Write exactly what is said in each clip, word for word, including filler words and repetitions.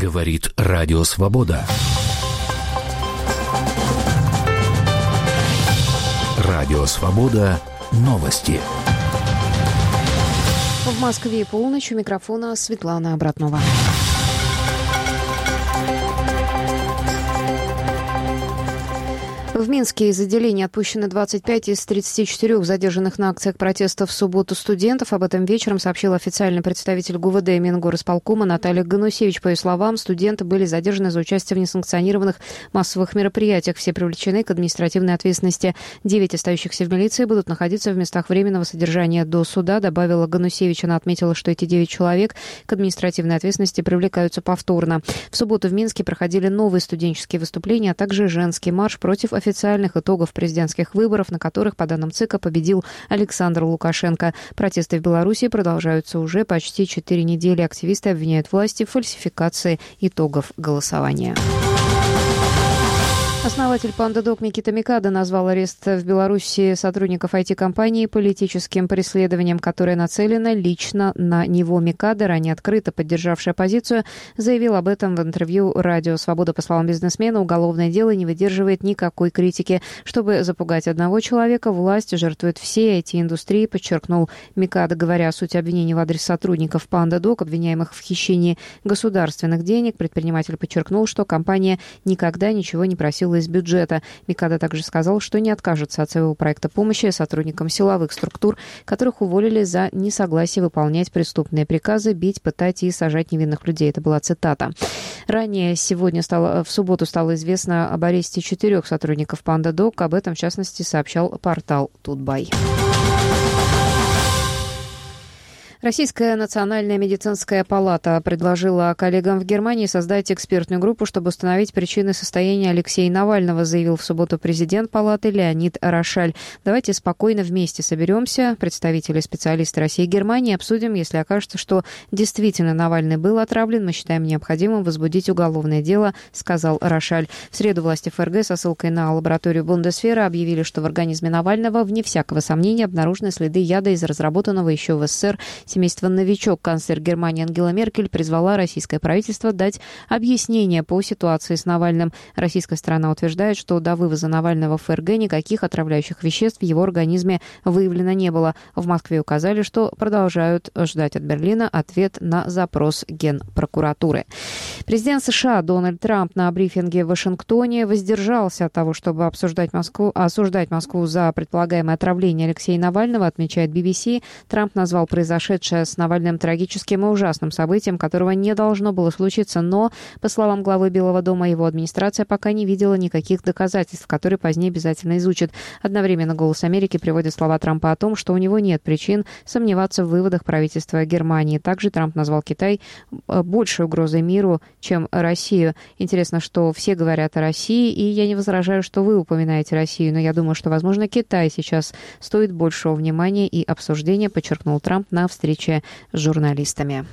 Говорит Радио Свобода. Радио Свобода. Новости. В Москве полночь. У микрофона Светлана Обратнова. В Минске из отделения отпущено двадцать пять из тридцати четырёх задержанных на акциях протеста в субботу студентов. Об этом вечером сообщил официальный представитель ГУВД Мингорисполкома Наталья Ганусевич. По ее словам, студенты были задержаны за участие в несанкционированных массовых мероприятиях. Все привлечены к административной ответственности. Девять остающихся в милиции будут находиться в местах временного содержания до суда, добавила Ганусевич. Она отметила, что эти девять человек к административной ответственности привлекаются повторно. В субботу в Минске проходили новые студенческие выступления, а также женский марш против официальных официальных итогов президентских выборов, на которых, по данным ЦИКа, победил Александр Лукашенко. Протесты в Беларуси продолжаются уже почти четыре недели. Активисты обвиняют власти в фальсификации итогов голосования. Основатель PandaDoc Микита Микада назвал арест в Беларуси сотрудников ай ти-компании политическим преследованием, которое нацелено лично на него. Микада, ранее открыто поддержавший оппозицию, заявил об этом в интервью «Радио Свобода». По словам бизнесмена, уголовное дело не выдерживает никакой критики. Чтобы запугать одного человека, власть жертвует всей ай ти-индустрии, подчеркнул Микада. Говоря о сути обвинений в адрес сотрудников PandaDoc, обвиняемых в хищении государственных денег, предприниматель подчеркнул, что компания никогда ничего не просила из бюджета. Микада также сказал, что не откажется от своего проекта помощи сотрудникам силовых структур, которых уволили за несогласие выполнять преступные приказы, бить, пытать и сажать невинных людей. Это была цитата. Ранее сегодня стало, в субботу стало известно об аресте четырех сотрудников PandaDoc. Об этом, в частности, сообщал портал Тутбай. Российская национальная медицинская палата предложила коллегам в Германии создать экспертную группу, чтобы установить причины состояния Алексея Навального, заявил в субботу президент палаты Леонид Рошаль. Давайте спокойно вместе соберемся, представители, специалисты России и Германии, обсудим. Если окажется, что действительно Навальный был отравлен, мы считаем необходимым возбудить уголовное дело, сказал Рошаль. В среду власти ФРГ со ссылкой на лабораторию Бундесвера объявили, что в организме Навального, вне всякого сомнения, обнаружены следы яда из разработанного еще в СССР семейство «Новичок». Канцлер Германии Ангела Меркель призвала российское правительство дать объяснение по ситуации с Навальным. Российская сторона утверждает, что до вывоза Навального в ФРГ никаких отравляющих веществ в его организме выявлено не было. В Москве указали, что продолжают ждать от Берлина ответ на запрос Генпрокуратуры. Президент США Дональд Трамп на брифинге в Вашингтоне воздержался от того, чтобы обсуждать Москву, осуждать Москву за предполагаемое отравление Алексея Навального, отмечает би би си. Трамп назвал произошедшее с Навальным трагическим и ужасным событием, которого не должно было случиться, но, по словам главы Белого дома, его администрация пока не видела никаких доказательств, которые позднее обязательно изучит. Одновременно «Голос Америки» приводит слова Трампа о том, что у него нет причин сомневаться в выводах правительства Германии. Также Трамп назвал Китай большей угрозой миру, чем Россию. Интересно, что все говорят о России, и я не возражаю, что вы упоминаете Россию, но я думаю, что, возможно, Китай сейчас стоит большего внимания и обсуждения, подчеркнул Трамп на встрече с журналистами.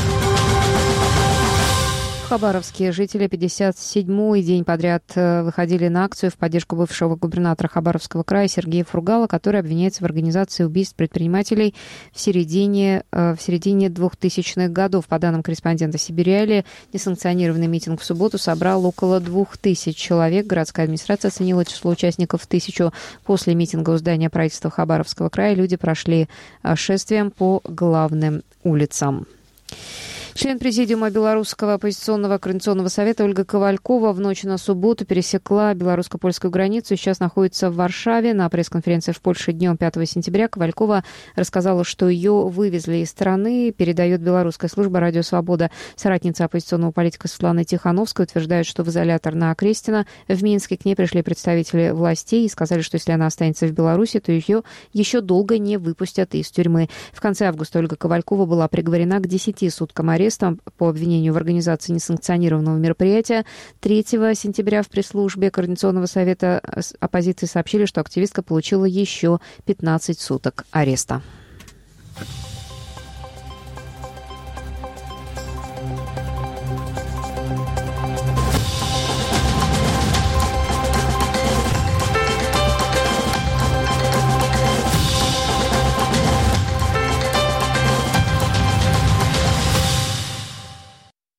В Хабаровске жители пятьдесят седьмой день подряд выходили на акцию в поддержку бывшего губернатора Хабаровского края Сергея Фургала, который обвиняется в организации убийств предпринимателей в середине, в середине двухтысячных годов. По данным корреспондента Сибириали, несанкционированный митинг в субботу собрал около двух тысяч человек. Городская администрация оценила число участников в тысячу. После митинга у здания правительства Хабаровского края люди прошли шествием по главным улицам. Член президиума Белорусского оппозиционного координационного совета Ольга Ковалькова в ночь на субботу пересекла белорусско-польскую границу и сейчас находится в Варшаве. На пресс-конференции в Польше днем пятого сентября Ковалькова рассказала, что ее вывезли из страны, передает белорусская служба «Радио Свобода». Соратница оппозиционного политика Светлана Тихановская утверждает, что в изолятор на Крестина в Минске к ней пришли представители властей и сказали, что если она останется в Беларуси, то ее еще долго не выпустят из тюрьмы. В конце августа Ольга Ковалькова была приговорена к десяти суткам ареста по обвинению в организации несанкционированного мероприятия. третьего сентября в пресс-службе Координационного совета оппозиции сообщили, что активистка получила еще пятнадцать суток ареста.